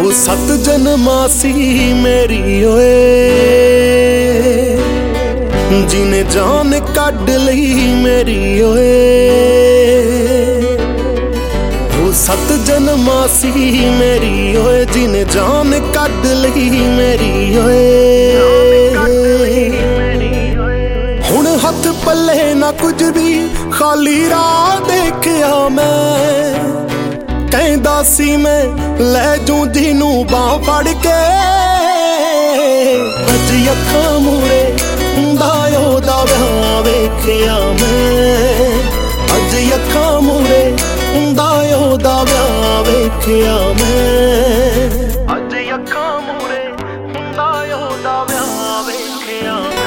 सत जन्मासी मेरी ओए जिने जान कढ लई मेरी ओए। सत जन्मासी मेरी ओए जिने जान कढ लई मेरी ओए। हुण हथ पल्ले ना कुछ भी खाली राह देखिया मैं। कहंदा सी मैं लै जूं जिनू बाह फड़ के। अज अखां मूरे हुंदा ओहदा विआह वेखिया मैं। अज अखां मूरे हुंदा ओहदा विआह वेखिया मैं। अज अखां मूरे हुंदा ओहदा विआह वेखिया मैं।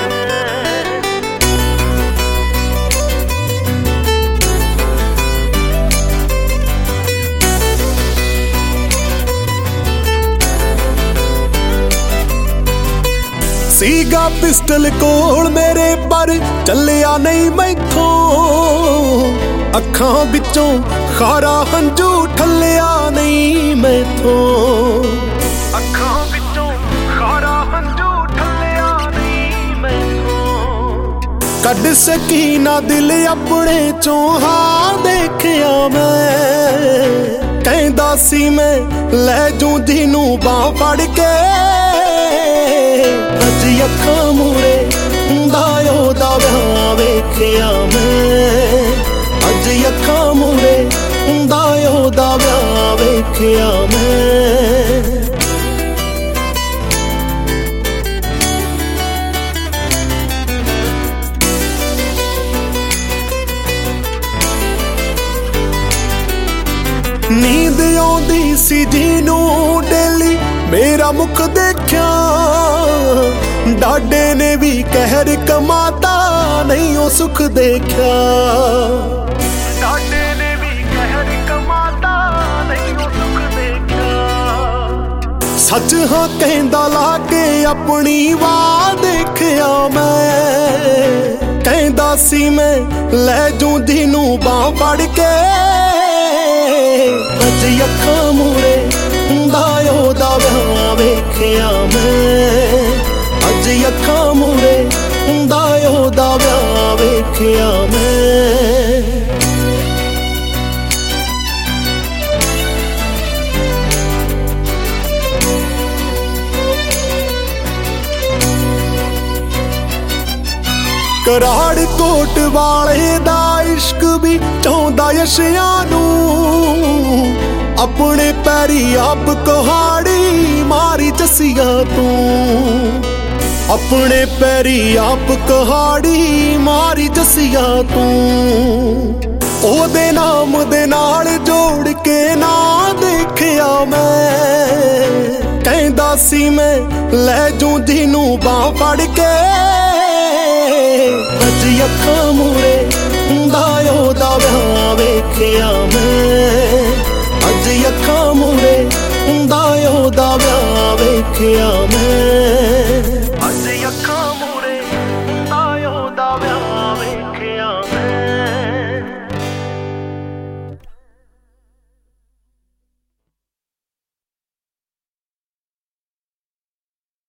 सीगा पिस्टल कोल मेरे पर चलिया नहीं मैथों। अखां विचों खारा हंजू ठलिया नहीं मैथों। अखां विचों खारा हंजू ठलिया नहीं मैथों। कढ सकी ना दिल अपने चों हां देखिया मैं। कहंदा सी मैं लै जूं जिनू बाह फड़ के। अज अखां मूरे हुंदा ओहदा विआह वेखिया मैं। अज अखां मूरे हुंदा ओहदा विआह वेखिया मैं। नींद आउंदी सी जिनू डेली मेरा मुख देखिया। डाडे ने भी कहर कमाता नहीं ओ सुख देखिया। डाडे ने भी कहर कमाता नहीं ओ सुख देखिया। सच हाँ कहंदा लाके अपनी वाह देखिया मैं। कहंदा सी मैं लै जूं जिनू बाह फड़ के। अज अखां मूरे हुंदा ओहदा विआह वेखिया मैं। अज अखां मूरे हुंदा ओहदा विआह वेखिया मैं। कराड़ कोट वाले दा इश्क भी चाहुंदा यशिया नू। अपने पैरी आप कुहाड़ी मारी जसिया तू। अपने पैरी आप कुहाड़ी मारी जसिया तू। ओदे नाम दे नाल जोड़ के ना देखिया मैं। कहंदा सी मैं लै जूं जिनू बाह फड़ के। अज अखां मूरे हुंदा ओहदा विआह वेखिया मैं। अज अखां मूरे हुंदा ओहदा विआह वेखिया मैं।